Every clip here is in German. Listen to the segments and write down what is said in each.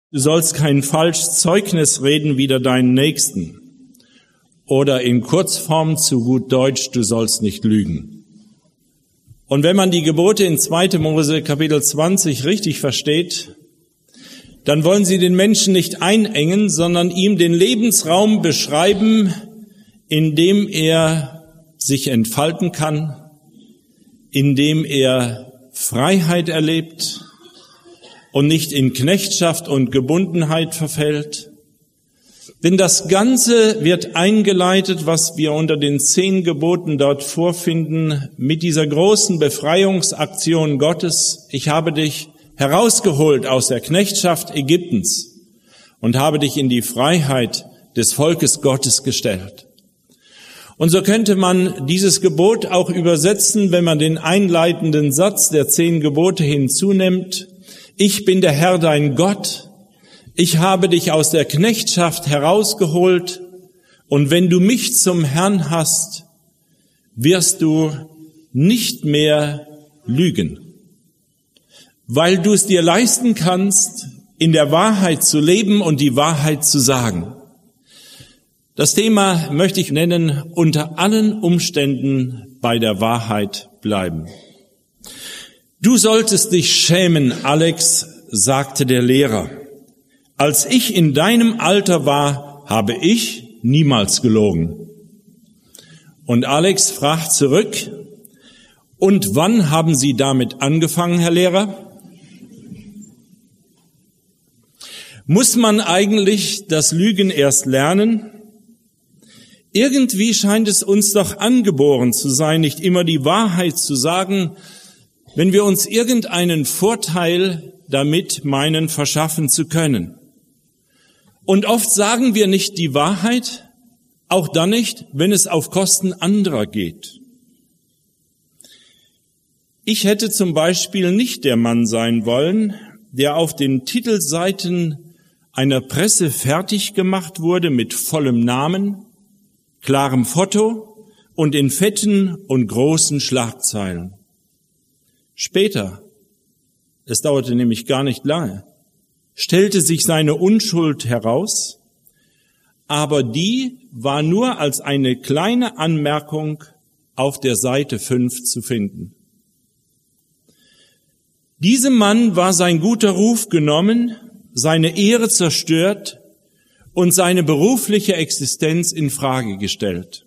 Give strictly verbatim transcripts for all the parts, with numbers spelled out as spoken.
Du sollst kein falsches Zeugnis reden wider deinen Nächsten. Oder in Kurzform zu gut Deutsch, du sollst nicht lügen. Und wenn man die Gebote in zweiter Mose Kapitel zwanzig richtig versteht, dann wollen sie den Menschen nicht einengen, sondern ihm den Lebensraum beschreiben, in dem er sich entfalten kann, in dem er Freiheit erlebt und nicht in Knechtschaft und Gebundenheit verfällt. Denn das Ganze wird eingeleitet, was wir unter den zehn Geboten dort vorfinden, mit dieser großen Befreiungsaktion Gottes. Ich habe dich herausgeholt aus der Knechtschaft Ägyptens und habe dich in die Freiheit des Volkes Gottes gestellt. Und so könnte man dieses Gebot auch übersetzen, wenn man den einleitenden Satz der zehn Gebote hinzunimmt. Ich bin der Herr, dein Gott. Ich habe dich aus der Knechtschaft herausgeholt. Und wenn du mich zum Herrn hast, wirst du nicht mehr lügen. Weil du es dir leisten kannst, in der Wahrheit zu leben und die Wahrheit zu sagen. Das Thema möchte ich nennen, unter allen Umständen bei der Wahrheit bleiben. Du solltest dich schämen, Alex, sagte der Lehrer. Als ich in deinem Alter war, habe ich niemals gelogen. Und Alex fragt zurück, und wann haben Sie damit angefangen, Herr Lehrer? Muss man eigentlich das Lügen erst lernen? Irgendwie scheint es uns doch angeboren zu sein, nicht immer die Wahrheit zu sagen, wenn wir uns irgendeinen Vorteil damit meinen, verschaffen zu können. Und oft sagen wir nicht die Wahrheit, auch dann nicht, wenn es auf Kosten anderer geht. Ich hätte zum Beispiel nicht der Mann sein wollen, der auf den Titelseiten einer Presse fertig gemacht wurde mit vollem Namen, klarem Foto und in fetten und großen Schlagzeilen. Später, es dauerte nämlich gar nicht lange, stellte sich seine Unschuld heraus, aber die war nur als eine kleine Anmerkung auf der Seite fünf zu finden. Diesem Mann war sein guter Ruf genommen, seine Ehre zerstört und seine berufliche Existenz in Frage gestellt.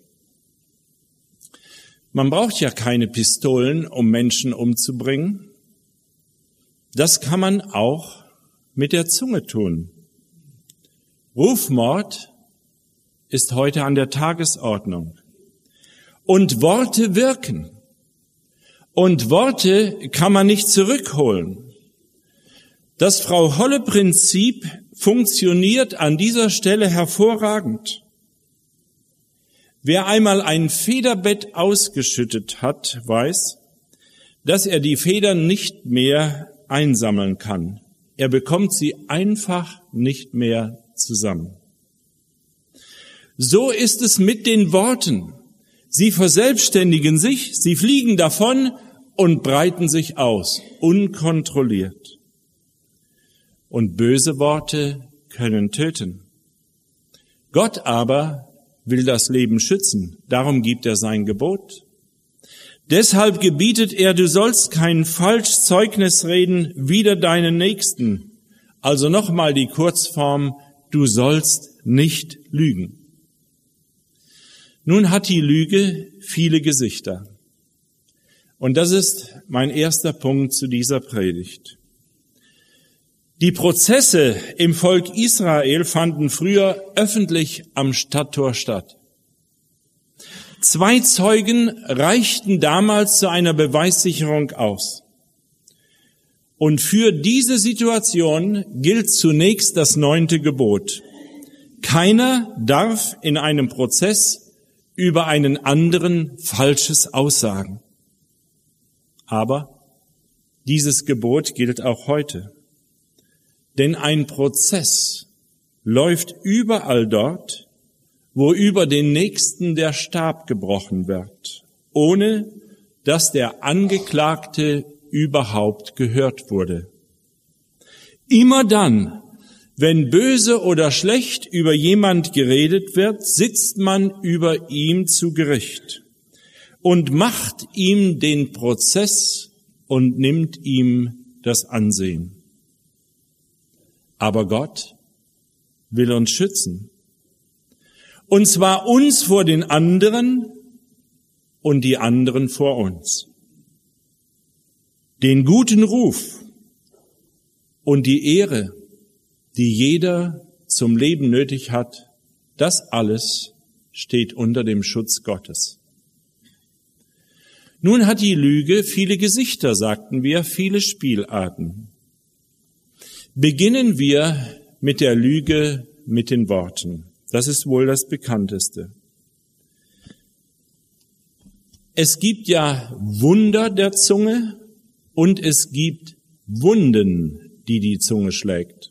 Man braucht ja keine Pistolen, um Menschen umzubringen. Das kann man auch mit der Zunge tun. Rufmord ist heute an der Tagesordnung. Und Worte wirken. Und Worte kann man nicht zurückholen. Das Frau-Holle-Prinzip funktioniert an dieser Stelle hervorragend. Wer einmal ein Federbett ausgeschüttet hat, weiß, dass er die Federn nicht mehr einsammeln kann. Er bekommt sie einfach nicht mehr zusammen. So ist es mit den Worten. Sie verselbstständigen sich, sie fliegen davon und breiten sich aus, unkontrolliert. Und böse Worte können töten. Gott aber will das Leben schützen, darum gibt er sein Gebot. Deshalb gebietet er, du sollst kein falsches Zeugnis reden wider deinen Nächsten. Also nochmal die Kurzform, du sollst nicht lügen. Nun hat die Lüge viele Gesichter. Und das ist mein erster Punkt zu dieser Predigt. Die Prozesse im Volk Israel fanden früher öffentlich am Stadttor statt. Zwei Zeugen reichten damals zu einer Beweissicherung aus. Und für diese Situation gilt zunächst das neunte Gebot. Keiner darf in einem Prozess über einen anderen Falsches aussagen. Aber dieses Gebot gilt auch heute. Denn ein Prozess läuft überall dort, wo über den Nächsten der Stab gebrochen wird, ohne dass der Angeklagte überhaupt gehört wurde. Immer dann, Wenn böse oder schlecht über jemand geredet wird, sitzt man über ihm zu Gericht und macht ihm den Prozess und nimmt ihm das Ansehen. Aber Gott will uns schützen. Und zwar uns vor den anderen und die anderen vor uns. Den guten Ruf und die Ehre, die jeder zum Leben nötig hat, das alles steht unter dem Schutz Gottes. Nun hat die Lüge viele Gesichter, sagten wir, viele Spielarten. Beginnen wir mit der Lüge mit den Worten. Das ist wohl das bekannteste. Es gibt ja Wunder der Zunge und es gibt Wunden, die die Zunge schlägt.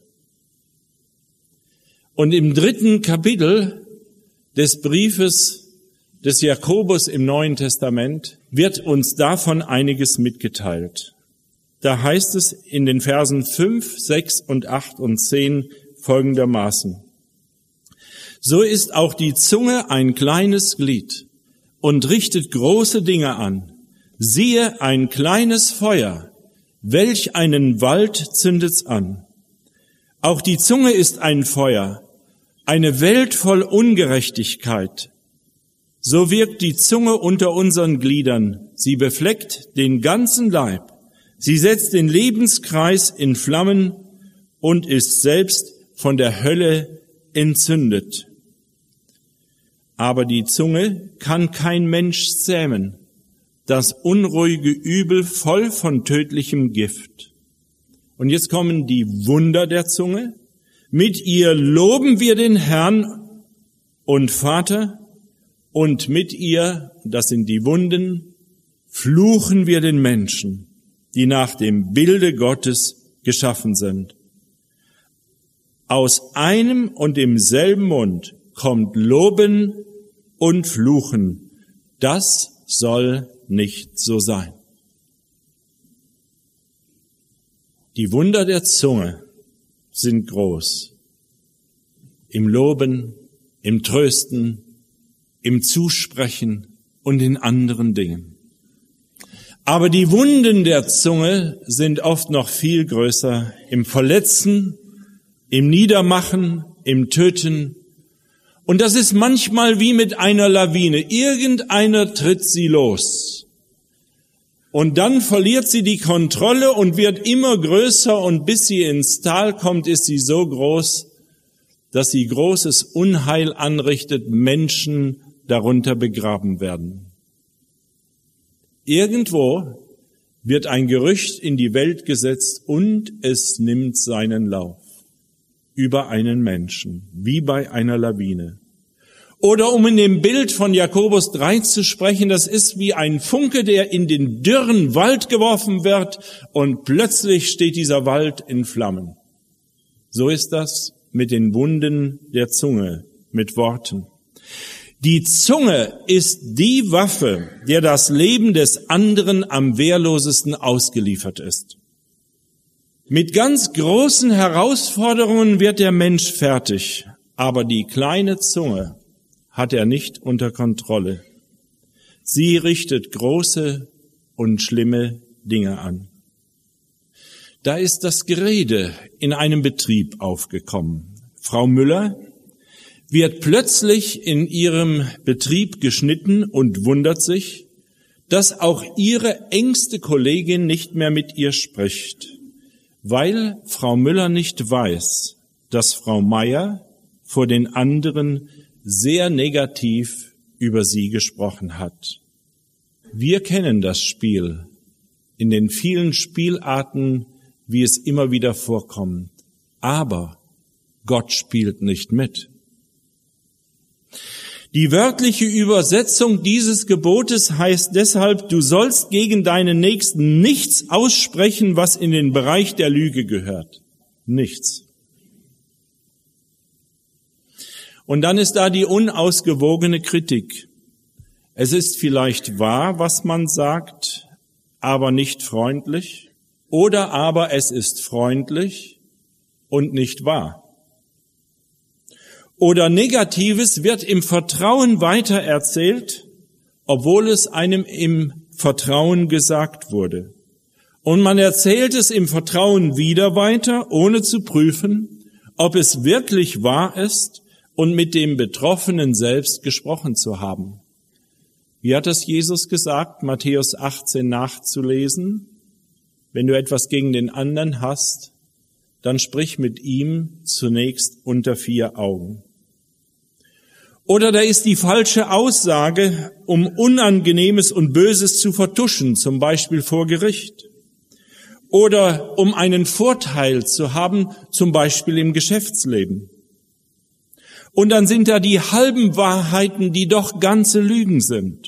Und im dritten Kapitel des Briefes des Jakobus im Neuen Testament wird uns davon einiges mitgeteilt. Da heißt es in den Versen fünf, sechs und acht und zehn folgendermaßen: So ist auch die Zunge ein kleines Glied und richtet große Dinge an. Siehe, ein kleines Feuer, welch einen Wald zündet's an. Auch die Zunge ist ein Feuer, eine Welt voll Ungerechtigkeit. So wirkt die Zunge unter unseren Gliedern. Sie befleckt den ganzen Leib. Sie setzt den Lebenskreis in Flammen und ist selbst von der Hölle entzündet. Aber die Zunge kann kein Mensch zähmen. Das unruhige Übel voll von tödlichem Gift. Und jetzt kommen die Wunder der Zunge. Mit ihr loben wir den Herrn und Vater, und mit ihr, das sind die Wunden, fluchen wir den Menschen, die nach dem Bilde Gottes geschaffen sind. Aus einem und demselben Mund kommt Loben und Fluchen. Das soll nicht so sein. Die Wunder der Zunge sind groß. Im Loben, im Trösten, im Zusprechen und in anderen Dingen. Aber die Wunden der Zunge sind oft noch viel größer im Verletzen, im Niedermachen, im Töten. Und das ist manchmal wie mit einer Lawine. Irgendeiner tritt sie los. Und dann verliert sie die Kontrolle und wird immer größer, und bis sie ins Tal kommt, ist sie so groß, dass sie großes Unheil anrichtet, Menschen darunter begraben werden. Irgendwo wird ein Gerücht in die Welt gesetzt und es nimmt seinen Lauf über einen Menschen, wie bei einer Lawine. Oder um in dem Bild von Jakobus drei zu sprechen, das ist wie ein Funke, der in den dürren Wald geworfen wird und plötzlich steht dieser Wald in Flammen. So ist das mit den Wunden der Zunge, mit Worten. Die Zunge ist die Waffe, der das Leben des anderen am wehrlosesten ausgeliefert ist. Mit ganz großen Herausforderungen wird der Mensch fertig, aber die kleine Zunge hat er nicht unter Kontrolle. Sie richtet große und schlimme Dinge an. Da ist das Gerede in einem Betrieb aufgekommen. Frau Müller wird plötzlich in ihrem Betrieb geschnitten und wundert sich, dass auch ihre engste Kollegin nicht mehr mit ihr spricht, weil Frau Müller nicht weiß, dass Frau Meier vor den anderen sehr negativ über sie gesprochen hat. Wir kennen das Spiel in den vielen Spielarten, wie es immer wieder vorkommt. Aber Gott spielt nicht mit. Die wörtliche Übersetzung dieses Gebotes heißt deshalb: Du sollst gegen deinen Nächsten nichts aussprechen, was in den Bereich der Lüge gehört. Nichts. Und dann ist da die unausgewogene Kritik. Es ist vielleicht wahr, was man sagt, aber nicht freundlich. Oder aber es ist freundlich und nicht wahr. Oder Negatives wird im Vertrauen weitererzählt, obwohl es einem im Vertrauen gesagt wurde. Und man erzählt es im Vertrauen wieder weiter, ohne zu prüfen, ob es wirklich wahr ist und mit dem Betroffenen selbst gesprochen zu haben. Wie hat es Jesus gesagt, Matthäus achtzehn nachzulesen? Wenn du etwas gegen den anderen hast, dann sprich mit ihm zunächst unter vier Augen. Oder da ist die falsche Aussage, um Unangenehmes und Böses zu vertuschen, zum Beispiel vor Gericht. Oder um einen Vorteil zu haben, zum Beispiel im Geschäftsleben. Und dann sind da die halben Wahrheiten, die doch ganze Lügen sind.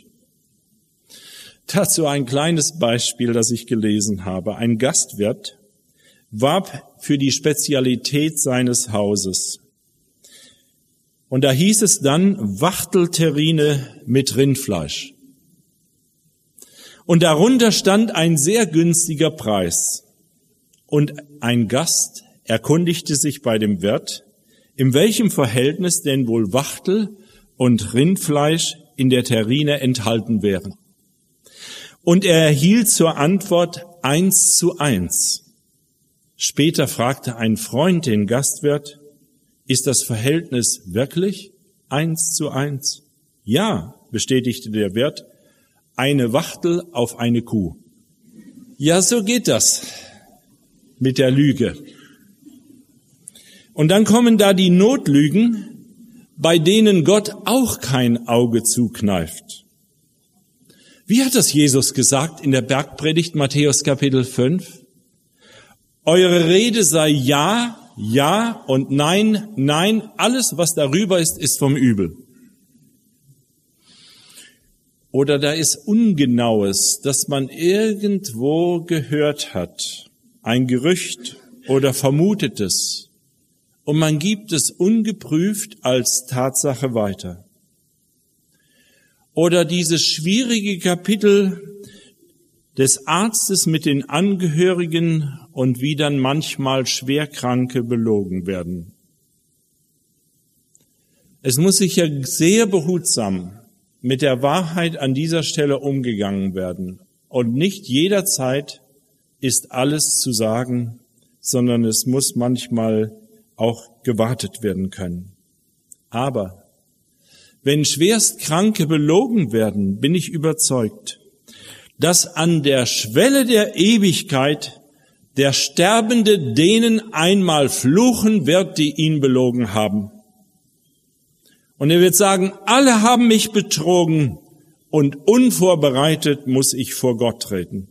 Dazu ein kleines Beispiel, das ich gelesen habe. Ein Gastwirt warb für die Spezialität seines Hauses. Und da hieß es dann Wachtelterrine mit Rindfleisch. Und darunter stand ein sehr günstiger Preis. Und ein Gast erkundigte sich bei dem Wirt, in welchem Verhältnis denn wohl Wachtel und Rindfleisch in der Terrine enthalten wären. Und er erhielt zur Antwort eins zu eins. Später fragte ein Freund den Gastwirt, ist das Verhältnis wirklich eins zu eins? Ja, bestätigte der Wirt, eine Wachtel auf eine Kuh. Ja, so geht das mit der Lüge. Und dann kommen da die Notlügen, bei denen Gott auch kein Auge zukneift. Wie hat das Jesus gesagt in der Bergpredigt Matthäus Kapitel fünf? Eure Rede sei ja, ja und nein, nein, alles was darüber ist, ist vom Übel. Oder da ist Ungenaues, das man irgendwo gehört hat, ein Gerücht oder Vermutetes, und man gibt es ungeprüft als Tatsache weiter. Oder dieses schwierige Kapitel des Arztes mit den Angehörigen und wie dann manchmal Schwerkranke belogen werden. Es muss sicher sehr behutsam mit der Wahrheit an dieser Stelle umgegangen werden. Und nicht jederzeit ist alles zu sagen, sondern es muss manchmal auch gewartet werden können. Aber wenn Schwerstkranke belogen werden, bin ich überzeugt, dass an der Schwelle der Ewigkeit der Sterbende denen einmal fluchen wird, die ihn belogen haben. Und er wird sagen, alle haben mich betrogen und unvorbereitet muss ich vor Gott treten.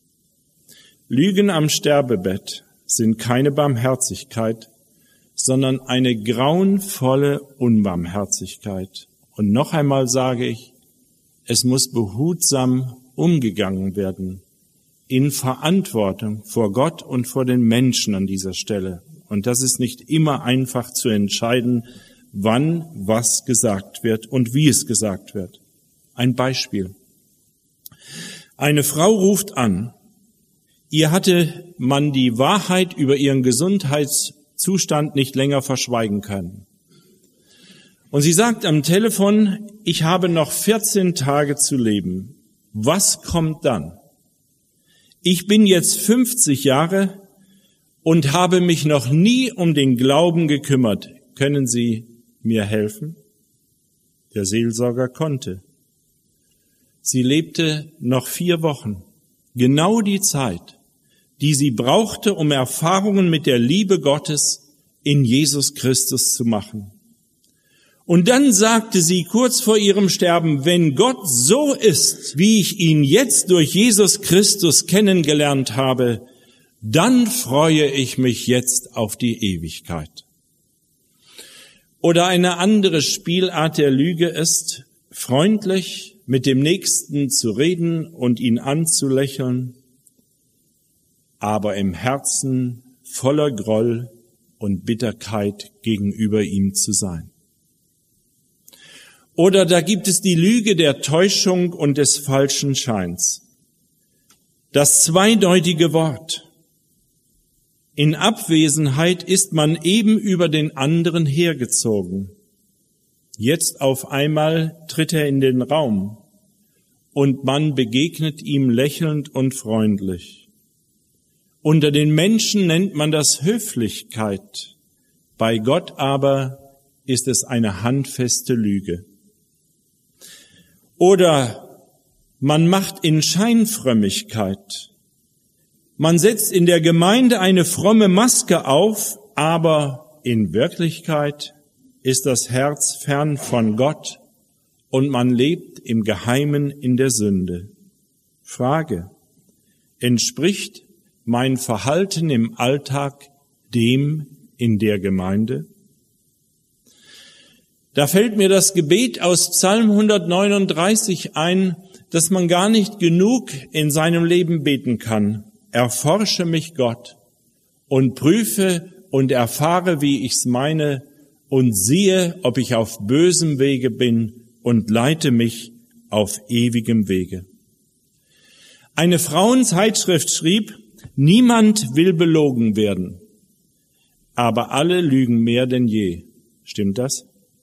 Lügen am Sterbebett sind keine Barmherzigkeit, sondern eine grauenvolle Unbarmherzigkeit. Und noch einmal sage ich, es muss behutsam umgegangen werden, in Verantwortung vor Gott und vor den Menschen an dieser Stelle. Und das ist nicht immer einfach zu entscheiden, wann was gesagt wird und wie es gesagt wird. Ein Beispiel. Eine Frau ruft an. Ihr hatte man die Wahrheit über ihren Gesundheitszustand nicht länger verschweigen können. Und sie sagt am Telefon, ich habe noch vierzehn Tage zu leben. Was kommt dann? Ich bin jetzt fünfzig Jahre und habe mich noch nie um den Glauben gekümmert. Können Sie mir helfen? Der Seelsorger konnte. Sie lebte noch vier Wochen, genau die Zeit, die sie brauchte, um Erfahrungen mit der Liebe Gottes in Jesus Christus zu machen. Und dann sagte sie kurz vor ihrem Sterben, wenn Gott so ist, wie ich ihn jetzt durch Jesus Christus kennengelernt habe, dann freue ich mich jetzt auf die Ewigkeit. Oder eine andere Spielart der Lüge ist, freundlich mit dem Nächsten zu reden und ihn anzulächeln, aber im Herzen voller Groll und Bitterkeit gegenüber ihm zu sein. Oder da gibt es die Lüge der Täuschung und des falschen Scheins. Das zweideutige Wort. In Abwesenheit ist man eben über den anderen hergezogen. Jetzt auf einmal tritt er in den Raum und man begegnet ihm lächelnd und freundlich. Unter den Menschen nennt man das Höflichkeit, bei Gott aber ist es eine handfeste Lüge. Oder man macht in Scheinfrömmigkeit. Man setzt in der Gemeinde eine fromme Maske auf, aber in Wirklichkeit ist das Herz fern von Gott und man lebt im Geheimen in der Sünde. Frage: Entspricht mein Verhalten im Alltag dem in der Gemeinde? Da fällt mir das Gebet aus Psalm hundertneununddreißig ein, dass man gar nicht genug in seinem Leben beten kann. Erforsche mich, Gott, und prüfe und erfahre, wie ich's meine, und siehe, ob ich auf bösem Wege bin, und leite mich auf ewigem Wege. Eine Frauenzeitschrift schrieb: Niemand will belogen werden, aber alle lügen mehr denn je. Stimmt das?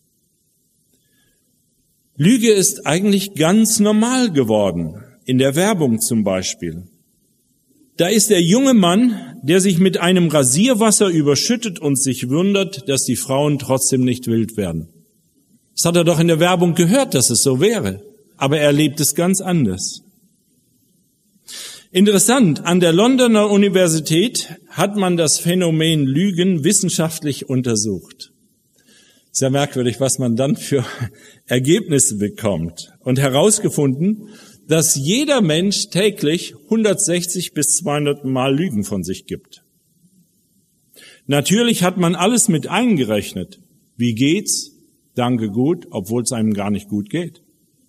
Lüge ist eigentlich ganz normal geworden, in der Werbung zum Beispiel. Da ist der junge Mann, der sich mit einem Rasierwasser überschüttet und sich wundert, dass die Frauen trotzdem nicht wild werden. Das hat er doch in der Werbung gehört, dass es so wäre, aber er lebt es ganz anders. Interessant, an der Londoner Universität hat man das Phänomen Lügen wissenschaftlich untersucht. Sehr merkwürdig, was man dann für Ergebnisse bekommt. Und herausgefunden, dass jeder Mensch täglich hundertsechzig bis zweihundert Mal Lügen von sich gibt. Natürlich hat man alles mit eingerechnet. Wie geht's? Danke, gut, obwohl es einem gar nicht gut geht.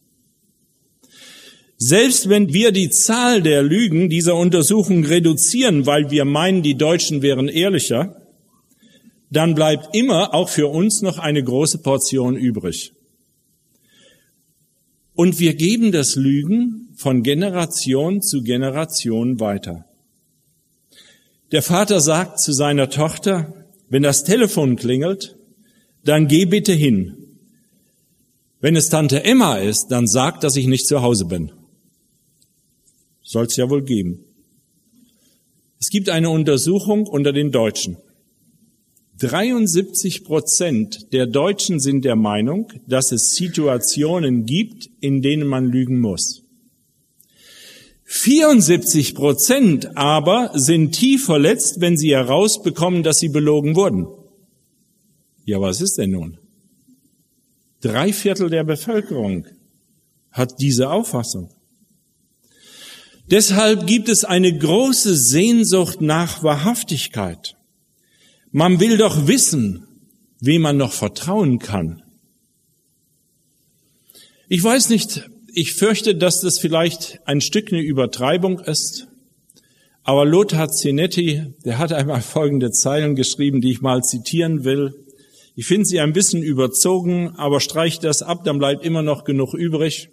Selbst wenn wir die Zahl der Lügen dieser Untersuchung reduzieren, weil wir meinen, die Deutschen wären ehrlicher, dann bleibt immer auch für uns noch eine große Portion übrig. Und wir geben das Lügen von Generation zu Generation weiter. Der Vater sagt zu seiner Tochter: Wenn das Telefon klingelt, dann geh bitte hin. Wenn es Tante Emma ist, dann sag, dass ich nicht zu Hause bin. Soll's ja wohl geben. Es gibt eine Untersuchung unter den Deutschen. dreiundsiebzig Prozent der Deutschen sind der Meinung, dass es Situationen gibt, in denen man lügen muss. vierundsiebzig Prozent aber sind tief verletzt, wenn sie herausbekommen, dass sie belogen wurden. Ja, was ist denn nun? Drei Viertel der Bevölkerung hat diese Auffassung. Deshalb gibt es eine große Sehnsucht nach Wahrhaftigkeit. Man will doch wissen, wem man noch vertrauen kann. Ich weiß nicht, ich fürchte, dass das vielleicht ein Stück eine Übertreibung ist, aber Lothar Zinetti, der hat einmal folgende Zeilen geschrieben, die ich mal zitieren will. Ich finde sie ein bisschen überzogen, aber streicht das ab, dann bleibt immer noch genug übrig.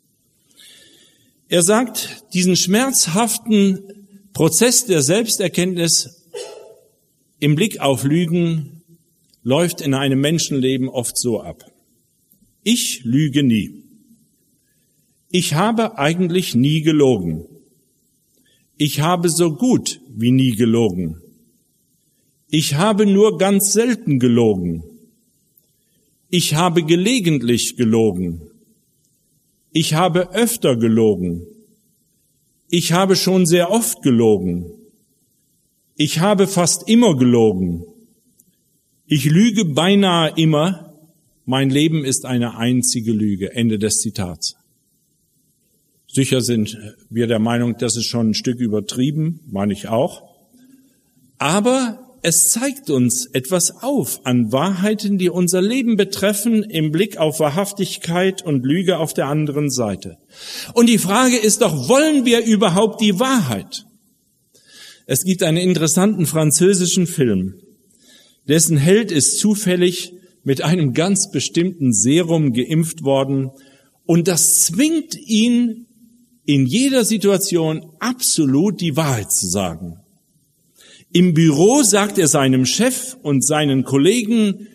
Er sagt, diesen schmerzhaften Prozess der Selbsterkenntnis im Blick auf Lügen läuft in einem Menschenleben oft so ab. Ich lüge nie. Ich habe eigentlich nie gelogen. Ich habe so gut wie nie gelogen. Ich habe nur ganz selten gelogen. Ich habe gelegentlich gelogen. Ich habe öfter gelogen. Ich habe schon sehr oft gelogen. Ich habe fast immer gelogen. Ich lüge beinahe immer. Mein Leben ist eine einzige Lüge. Ende des Zitats. Sicher sind wir der Meinung, das ist schon ein Stück übertrieben, meine ich auch. Aber es zeigt uns etwas auf an Wahrheiten, die unser Leben betreffen, im Blick auf Wahrhaftigkeit und Lüge auf der anderen Seite. Und die Frage ist doch, wollen wir überhaupt die Wahrheit? Es gibt einen interessanten französischen Film, dessen Held ist zufällig mit einem ganz bestimmten Serum geimpft worden und das zwingt ihn in jeder Situation absolut die Wahrheit zu sagen. Im Büro sagt er seinem Chef und seinen Kollegen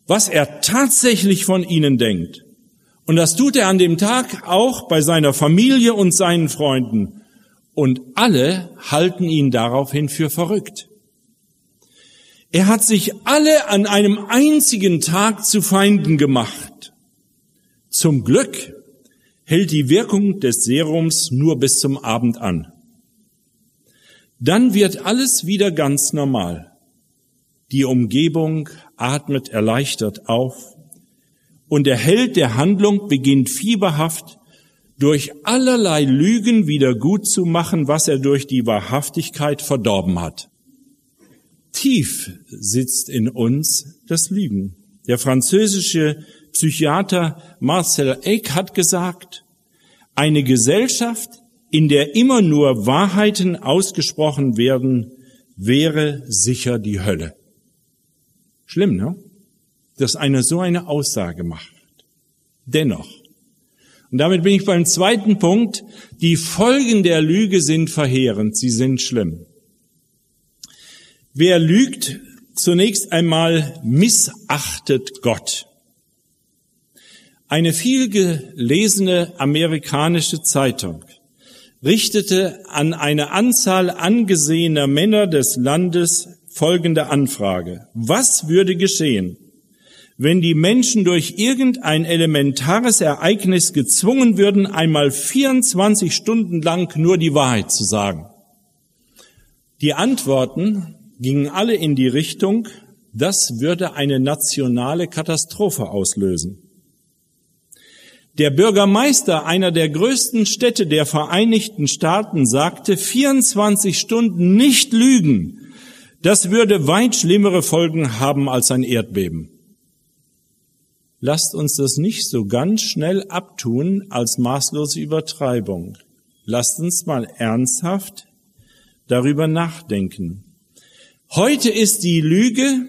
was er tatsächlich von ihnen denkt. Und das tut er an dem Tag auch bei seiner Familie und seinen Freunden. Und alle halten ihn daraufhin für verrückt. Er hat sich alle an einem einzigen Tag zu Feinden gemacht. Zum Glück hält die Wirkung des Serums nur bis zum Abend an. Dann wird alles wieder ganz normal. Die Umgebung atmet erleichtert auf und der Held der Handlung beginnt fieberhaft durch allerlei Lügen wieder gut zu machen, was er durch die Wahrhaftigkeit verdorben hat. Tief sitzt in uns das Lügen. Der französische Psychiater Marcel Eck hat gesagt, eine Gesellschaft, in der immer nur Wahrheiten ausgesprochen werden, wäre sicher die Hölle. Schlimm, ne? Dass einer so eine Aussage macht. Dennoch. Und damit bin ich beim zweiten Punkt. Die Folgen der Lüge sind verheerend. Sie sind schlimm. Wer lügt, zunächst einmal missachtet Gott. Eine vielgelesene amerikanische Zeitung richtete an eine Anzahl angesehener Männer des Landes folgende Anfrage. Was würde geschehen, wenn die Menschen durch irgendein elementares Ereignis gezwungen würden, einmal vierundzwanzig Stunden lang nur die Wahrheit zu sagen? Die Antworten gingen alle in die Richtung, das würde eine nationale Katastrophe auslösen. Der Bürgermeister einer der größten Städte der Vereinigten Staaten sagte, vierundzwanzig Stunden nicht lügen, das würde weit schlimmere Folgen haben als ein Erdbeben. Lasst uns das nicht so ganz schnell abtun als maßlose Übertreibung. Lasst uns mal ernsthaft darüber nachdenken. Heute ist die Lüge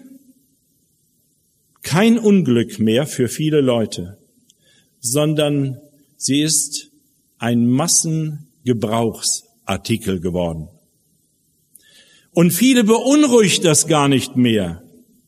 kein Unglück mehr für viele Leute, sondern sie ist ein Massengebrauchsartikel geworden. Und viele beunruhigt das gar nicht mehr.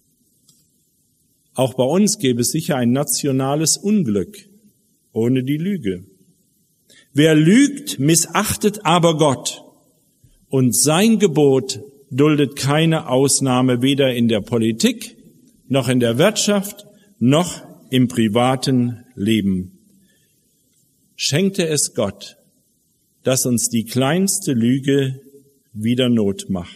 Auch bei uns gäbe es sicher ein nationales Unglück ohne die Lüge. Wer lügt, missachtet aber Gott. Und sein Gebot duldet keine Ausnahme, weder in der Politik, noch in der Wirtschaft, noch im privaten Leben. Schenkte es Gott, dass uns die kleinste Lüge wieder Not macht.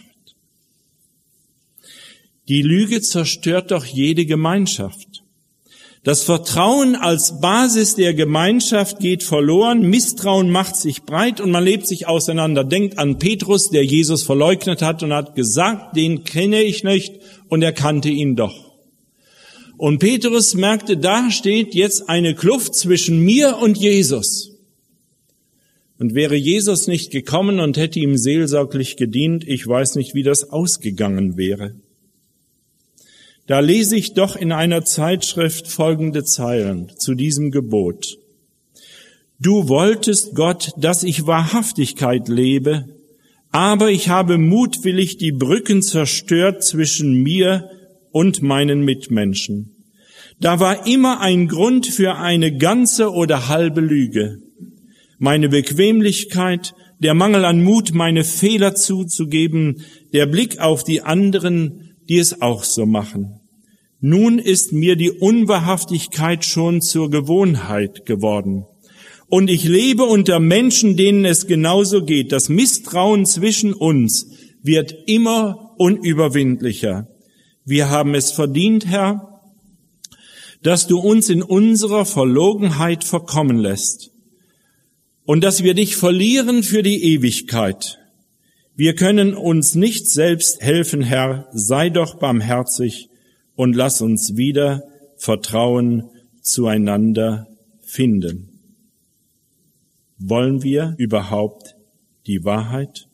Die Lüge zerstört doch jede Gemeinschaft. Das Vertrauen als Basis der Gemeinschaft geht verloren, Misstrauen macht sich breit und man lebt sich auseinander. Denkt an Petrus, der Jesus verleugnet hat und hat gesagt, den kenne ich nicht, und er kannte ihn doch. Und Petrus merkte, da steht jetzt eine Kluft zwischen mir und Jesus. Und wäre Jesus nicht gekommen und hätte ihm seelsorglich gedient, ich weiß nicht, wie das ausgegangen wäre. Da lese ich doch in einer Zeitschrift folgende Zeilen zu diesem Gebot. Du wolltest, Gott, dass ich Wahrhaftigkeit lebe, aber ich habe mutwillig die Brücken zerstört zwischen mir und meinen Mitmenschen. Da war immer ein Grund für eine ganze oder halbe Lüge. Meine Bequemlichkeit, der Mangel an Mut, meine Fehler zuzugeben, der Blick auf die anderen, die es auch so machen. Nun ist mir die Unwahrhaftigkeit schon zur Gewohnheit geworden. Und ich lebe unter Menschen, denen es genauso geht. Das Misstrauen zwischen uns wird immer unüberwindlicher. Wir haben es verdient, Herr, dass du uns in unserer Verlogenheit verkommen lässt und dass wir dich verlieren für die Ewigkeit. Wir können uns nicht selbst helfen, Herr, sei doch barmherzig und lass uns wieder Vertrauen zueinander finden. Wollen wir überhaupt die Wahrheit?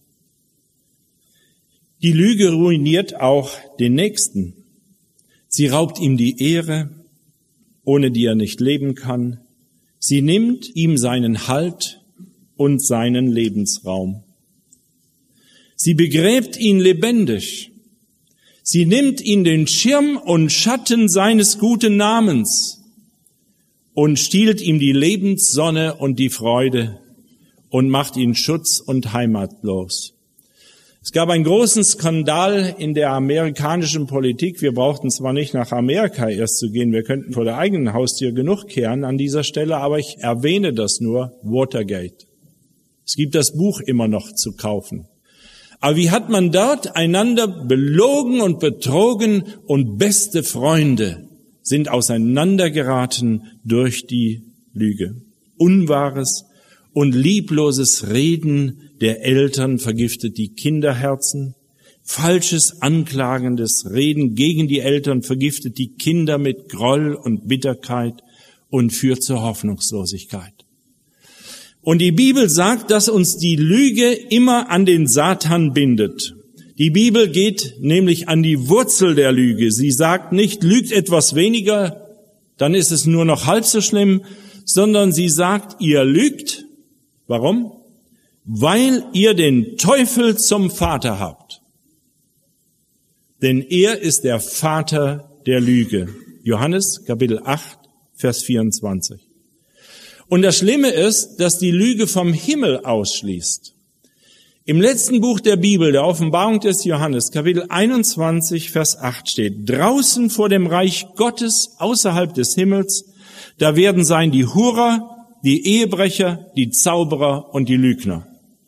Die Lüge ruiniert auch den Nächsten. Sie raubt ihm die Ehre, ohne die er nicht leben kann. Sie nimmt ihm seinen Halt und seinen Lebensraum. Sie begräbt ihn lebendig. Sie nimmt ihn den Schirm und Schatten seines guten Namens und stiehlt ihm die Lebenssonne und die Freude und macht ihn schutz- und heimatlos. Es gab einen großen Skandal in der amerikanischen Politik. Wir brauchten zwar nicht nach Amerika erst zu gehen, wir könnten vor der eigenen Haustür genug kehren an dieser Stelle, aber ich erwähne das nur, Watergate. Es gibt das Buch immer noch zu kaufen. Aber wie hat man dort einander belogen und betrogen und beste Freunde sind auseinandergeraten durch die Lüge. Unwahres und liebloses Reden der Eltern vergiftet die Kinderherzen. Falsches, anklagendes Reden gegen die Eltern vergiftet die Kinder mit Groll und Bitterkeit und führt zur Hoffnungslosigkeit. Und die Bibel sagt, dass uns die Lüge immer an den Satan bindet. Die Bibel geht nämlich an die Wurzel der Lüge. Sie sagt nicht, lügt etwas weniger, dann ist es nur noch halb so schlimm, sondern sie sagt, ihr lügt. Warum? Weil ihr den Teufel zum Vater habt. Denn er ist der Vater der Lüge. Johannes Kapitel acht, Vers vierundzwanzig. Und das Schlimme ist, dass die Lüge vom Himmel ausschließt. Im letzten Buch der Bibel, der Offenbarung des Johannes, Kapitel einundzwanzig, Vers acht steht, draußen vor dem Reich Gottes, außerhalb des Himmels, da werden sein die Hurer, die Ehebrecher, die Zauberer und die Lügner.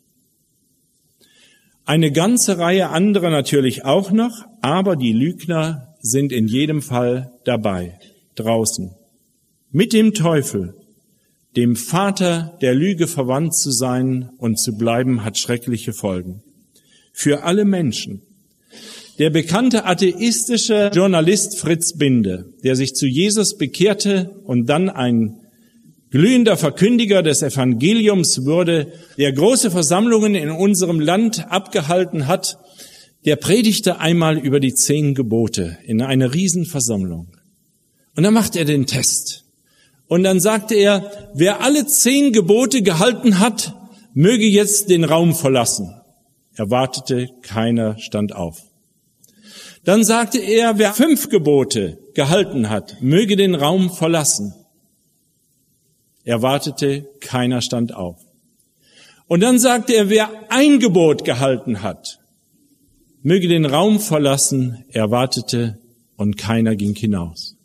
Eine ganze Reihe anderer natürlich auch noch, aber die Lügner sind in jedem Fall dabei, draußen. Mit dem Teufel, dem Vater der Lüge verwandt zu sein und zu bleiben, hat schreckliche Folgen. Für alle Menschen. Der bekannte atheistische Journalist Fritz Binde, der sich zu Jesus bekehrte und dann ein glühender Verkündiger des Evangeliums wurde, der große Versammlungen in unserem Land abgehalten hat, der predigte einmal über die zehn Gebote in einer Riesenversammlung. Und dann macht er den Test. Und dann sagte er, wer alle zehn Gebote gehalten hat, möge jetzt den Raum verlassen. Er wartete, keiner stand auf. Dann sagte er, wer fünf Gebote gehalten hat, möge den Raum verlassen. Er wartete, keiner stand auf. Und dann sagte er, wer ein Gebot gehalten hat, möge den Raum verlassen. Er wartete und keiner ging hinaus.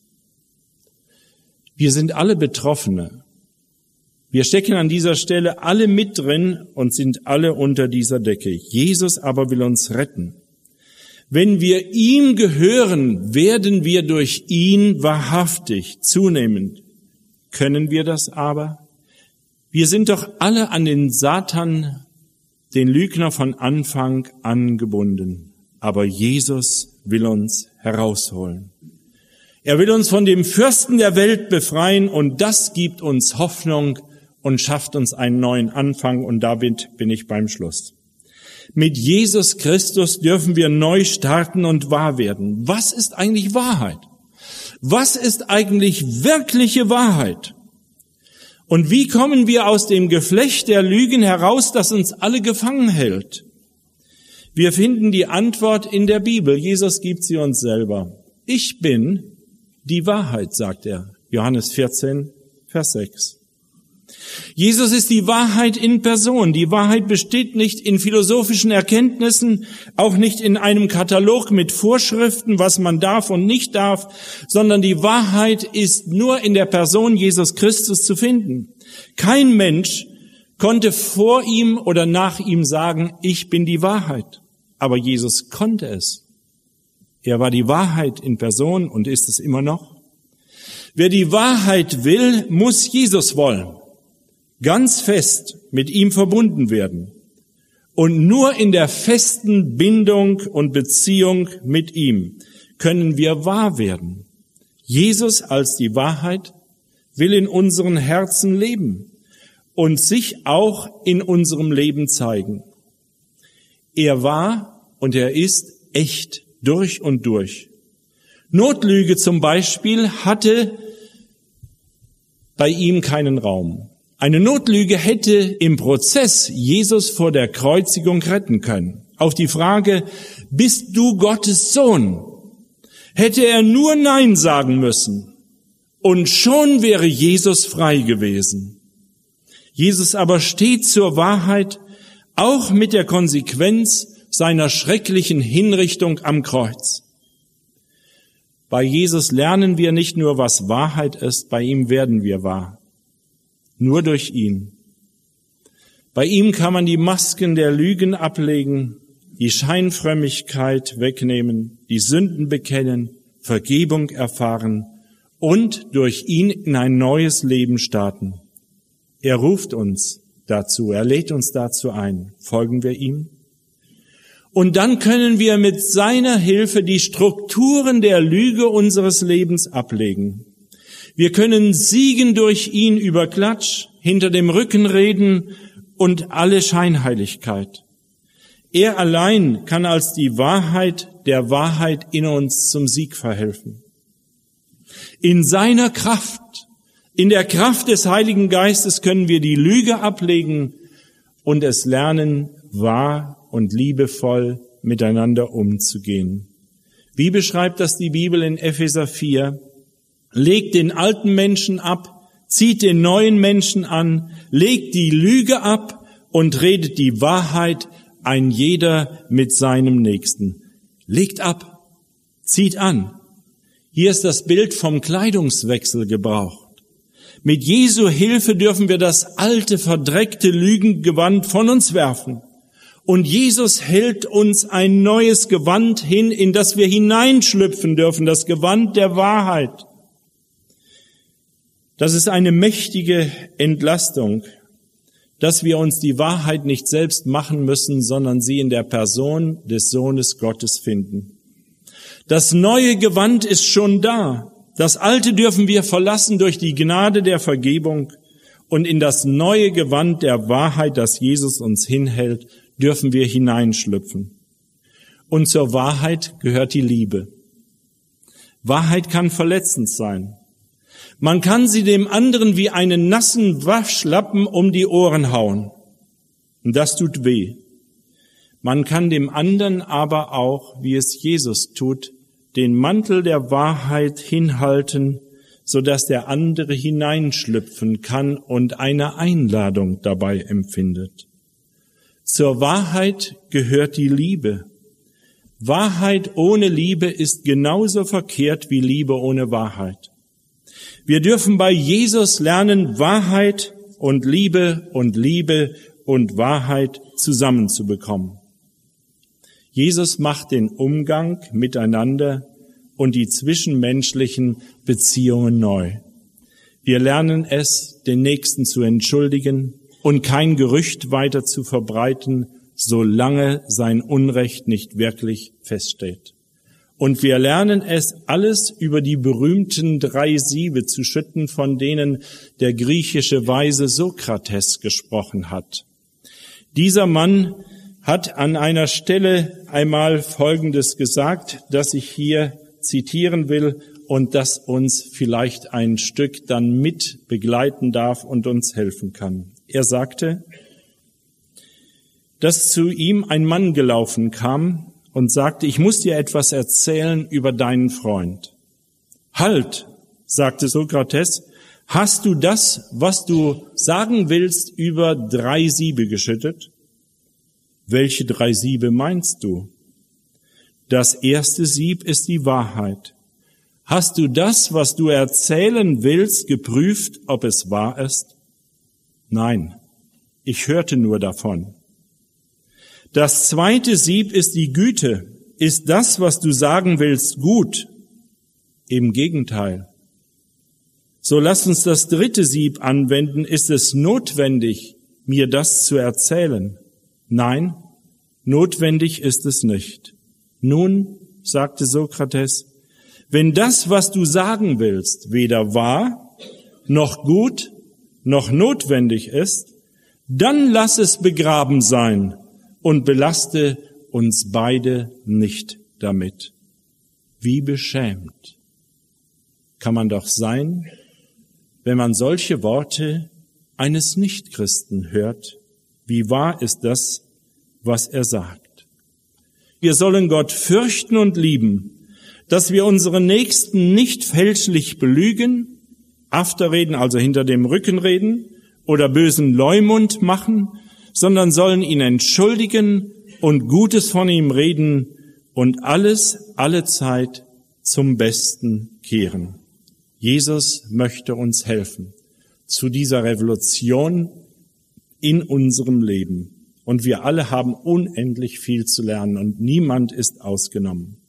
Wir sind alle Betroffene. Wir stecken an dieser Stelle alle mit drin und sind alle unter dieser Decke. Jesus aber will uns retten. Wenn wir ihm gehören, werden wir durch ihn wahrhaftig zunehmend. Können wir das aber? Wir sind doch alle an den Satan, den Lügner von Anfang an gebunden. Aber Jesus will uns herausholen. Er will uns von dem Fürsten der Welt befreien und das gibt uns Hoffnung und schafft uns einen neuen Anfang und damit bin ich beim Schluss. Mit Jesus Christus dürfen wir neu starten und wahr werden. Was ist eigentlich Wahrheit? Was ist eigentlich wirkliche Wahrheit? Und wie kommen wir aus dem Geflecht der Lügen heraus, das uns alle gefangen hält? Wir finden die Antwort in der Bibel. Jesus gibt sie uns selber. Ich bin die Wahrheit, sagt er. Johannes vierzehn, Vers sechs. Jesus ist die Wahrheit in Person. Die Wahrheit besteht nicht in philosophischen Erkenntnissen, auch nicht in einem Katalog mit Vorschriften, was man darf und nicht darf, sondern die Wahrheit ist nur in der Person Jesus Christus zu finden. Kein Mensch konnte vor ihm oder nach ihm sagen, ich bin die Wahrheit. Aber Jesus konnte es. Er war die Wahrheit in Person und ist es immer noch. Wer die Wahrheit will, muss Jesus wollen. Ganz fest mit ihm verbunden werden. Und nur in der festen Bindung und Beziehung mit ihm können wir wahr werden. Jesus als die Wahrheit will in unseren Herzen leben und sich auch in unserem Leben zeigen. Er war und er ist echt durch und durch. Notlüge zum Beispiel hatte bei ihm keinen Raum. Eine Notlüge hätte im Prozess Jesus vor der Kreuzigung retten können. Auf die Frage, bist du Gottes Sohn? Hätte er nur Nein sagen müssen und schon wäre Jesus frei gewesen. Jesus aber steht zur Wahrheit, auch mit der Konsequenz seiner schrecklichen Hinrichtung am Kreuz. Bei Jesus lernen wir nicht nur, was Wahrheit ist, bei ihm werden wir wahr. Nur durch ihn. Bei ihm kann man die Masken der Lügen ablegen, die Scheinfrömmigkeit wegnehmen, die Sünden bekennen, Vergebung erfahren und durch ihn in ein neues Leben starten. Er ruft uns dazu, er lädt uns dazu ein. Folgen wir ihm? Und dann können wir mit seiner Hilfe die Strukturen der Lüge unseres Lebens ablegen. Wir können siegen durch ihn über Klatsch, hinter dem Rücken reden und alle Scheinheiligkeit. Er allein kann als die Wahrheit der Wahrheit in uns zum Sieg verhelfen. In seiner Kraft, in der Kraft des Heiligen Geistes können wir die Lüge ablegen und es lernen, wahr und liebevoll miteinander umzugehen. Wie beschreibt das die Bibel in Epheser vier? Legt den alten Menschen ab, zieht den neuen Menschen an, legt die Lüge ab und redet die Wahrheit, ein jeder mit seinem Nächsten. Legt ab, zieht an. Hier ist das Bild vom Kleidungswechsel gebraucht. Mit Jesu Hilfe dürfen wir das alte, verdreckte Lügengewand von uns werfen. Und Jesus hält uns ein neues Gewand hin, in das wir hineinschlüpfen dürfen, das Gewand der Wahrheit. Das ist eine mächtige Entlastung, dass wir uns die Wahrheit nicht selbst machen müssen, sondern sie in der Person des Sohnes Gottes finden. Das neue Gewand ist schon da. Das alte dürfen wir verlassen durch die Gnade der Vergebung und in das neue Gewand der Wahrheit, das Jesus uns hinhält, dürfen wir hineinschlüpfen. Und zur Wahrheit gehört die Liebe. Wahrheit kann verletzend sein. Man kann sie dem anderen wie einen nassen Waschlappen um die Ohren hauen. Und das tut weh. Man kann dem anderen aber auch, wie es Jesus tut, den Mantel der Wahrheit hinhalten, sodass der andere hineinschlüpfen kann und eine Einladung dabei empfindet. Zur Wahrheit gehört die Liebe. Wahrheit ohne Liebe ist genauso verkehrt wie Liebe ohne Wahrheit. Wir dürfen bei Jesus lernen, Wahrheit und Liebe und Liebe und Wahrheit zusammenzubekommen. Jesus macht den Umgang miteinander und die zwischenmenschlichen Beziehungen neu. Wir lernen es, den Nächsten zu entschuldigen und kein Gerücht weiter zu verbreiten, solange sein Unrecht nicht wirklich feststeht. Und wir lernen es, alles über die berühmten drei Siebe zu schütten, von denen der griechische Weise Sokrates gesprochen hat. Dieser Mann hat an einer Stelle einmal Folgendes gesagt, das ich hier zitieren will und das uns vielleicht ein Stück dann mit begleiten darf und uns helfen kann. Er sagte, dass zu ihm ein Mann gelaufen kam und sagte, ich muss dir etwas erzählen über deinen Freund. Halt, sagte Sokrates, hast du das, was du sagen willst, über drei Siebe geschüttet? Welche drei Siebe meinst du? Das erste Sieb ist die Wahrheit. Hast du das, was du erzählen willst, geprüft, ob es wahr ist? Nein, ich hörte nur davon. Das zweite Sieb ist die Güte. Ist das, was du sagen willst, gut? Im Gegenteil. So lass uns das dritte Sieb anwenden. Ist es notwendig, mir das zu erzählen? Nein, notwendig ist es nicht. Nun, sagte Sokrates, wenn das, was du sagen willst, weder wahr, noch gut, noch notwendig ist, dann lass es begraben sein und belaste uns beide nicht damit. Wie beschämt kann man doch sein, wenn man solche Worte eines Nichtchristen hört. Wie wahr ist das, was er sagt? Wir sollen Gott fürchten und lieben, dass wir unsere Nächsten nicht fälschlich belügen, Afterreden, also hinter dem Rücken reden, oder bösen Leumund machen, sondern sollen ihn entschuldigen und Gutes von ihm reden und alles, alle Zeit zum Besten kehren. Jesus möchte uns helfen zu dieser Revolution in unserem Leben. Und wir alle haben unendlich viel zu lernen und niemand ist ausgenommen.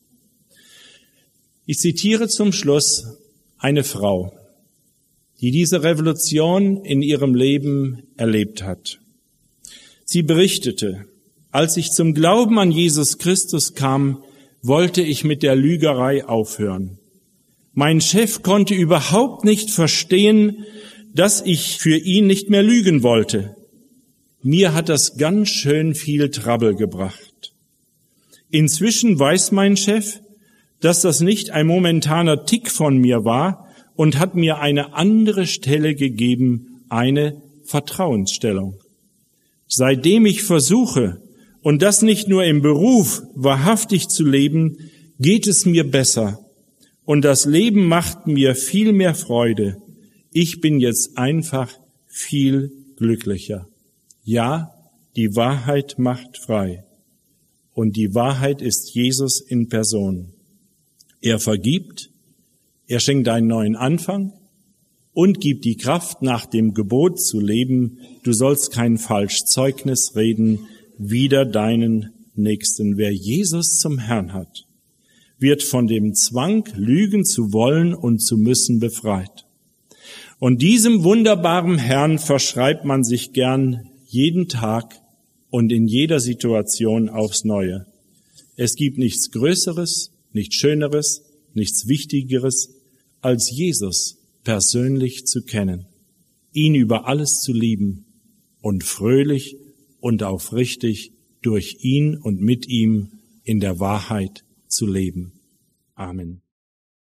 Ich zitiere zum Schluss eine Frau, die diese Revolution in ihrem Leben erlebt hat. Sie berichtete, als ich zum Glauben an Jesus Christus kam, wollte ich mit der Lügerei aufhören. Mein Chef konnte überhaupt nicht verstehen, dass ich für ihn nicht mehr lügen wollte. Mir hat das ganz schön viel Trouble gebracht. Inzwischen weiß mein Chef, dass das nicht ein momentaner Tick von mir war und hat mir eine andere Stelle gegeben, eine Vertrauensstellung. Seitdem ich versuche, und das nicht nur im Beruf, wahrhaftig zu leben, geht es mir besser. Und das Leben macht mir viel mehr Freude. Ich bin jetzt einfach viel glücklicher. Ja, die Wahrheit macht frei. Und die Wahrheit ist Jesus in Person. Er vergibt, er schenkt einen neuen Anfang und gibt die Kraft, nach dem Gebot zu leben. Du sollst kein Falschzeugnis reden, wider deinen Nächsten. Wer Jesus zum Herrn hat, wird von dem Zwang, lügen zu wollen und zu müssen, befreit. Und diesem wunderbaren Herrn verschreibt man sich gern jeden Tag und in jeder Situation aufs Neue. Es gibt nichts Größeres, nichts Schöneres, nichts Wichtigeres, als Jesus persönlich zu kennen, ihn über alles zu lieben und fröhlich und aufrichtig durch ihn und mit ihm in der Wahrheit zu leben. Amen.